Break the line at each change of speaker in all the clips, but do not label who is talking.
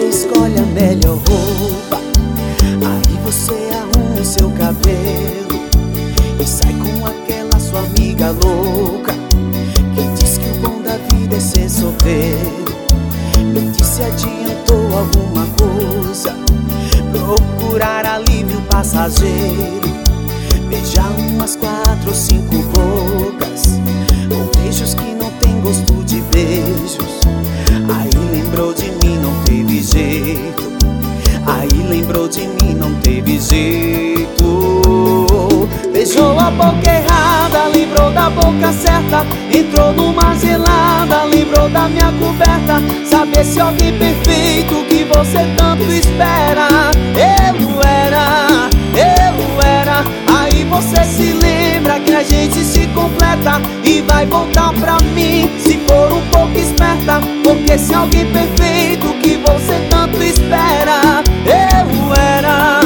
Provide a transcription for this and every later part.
escolhe a melhor roupa, aí você arruma o seu cabelo e sai com aquela sua amiga louca que diz que o bom da vida é ser solteiro. Me disse adiantou alguma coisa, procurar alívio passageiro, beijar umas 4 ou 5 bocas, ou beijos que não tem gosto de beijos. Aí lembrou de mim, não teve jeito. Aí lembrou de mim, não teve jeito. Beijou a boca errada, lembrou da boca certa. Entrou numa gelada, lembrou da minha coberta. Saber se alguém perfeito que você tanto espera. Eu era. Aí você se lembra que a gente se completa e vai voltar pra mim se for um pouco esperta. Porque se alguém perfeito que você tanto espera. Eu era.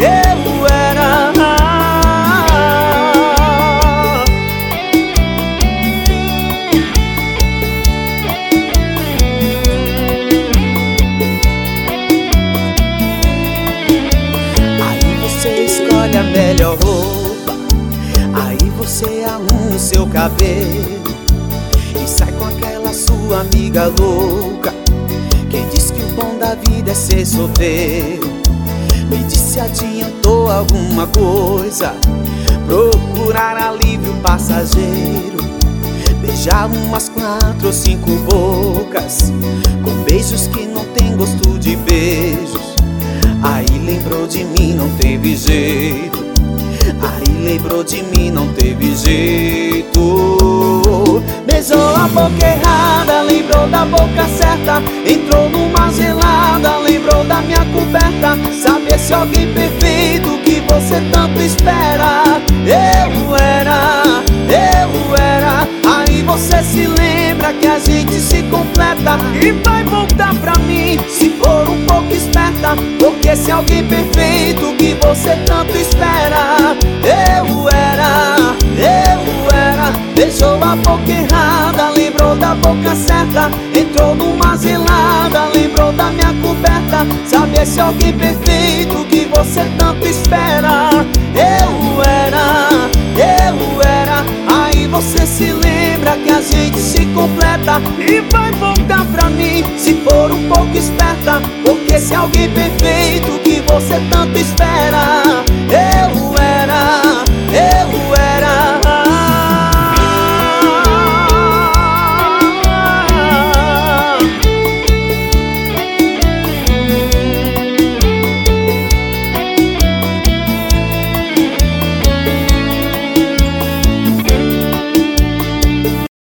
Aí você escolhe a melhor roupa, aí você arruma o seu cabelo e sai com aquela sua amiga louca que diz que o bom da vida é ser solteiro. Me disse adiantou alguma coisa, procurar alívio passageiro, beijar umas 4 ou 5 bocas, com beijos que não tem gosto de beijos. Aí lembrou de mim, não teve jeito. Aí lembrou de mim, não teve jeito. Beijou a boca errada, lembrou da boca certa. Entrou numa gelada, lembrou da minha coberta. Saber se alguém perfeito que você tanto espera. Eu era. Aí você se lembra que a gente se completa e vai voltar pra mim se for um pouco esperta. Porque se alguém perfeito que você tanto espera. Eu era. Beijou a boca errada, lembrou da boca certa. Entrou numa gelada, lembrou da minha coberta. Saber se alguém perfeito que você tanto espera. Eu era. Aí você se lembra que a gente se completa e vai voltar pra mim se for um pouco esperta. Porque se alguém perfeito que você tanto espera. Eu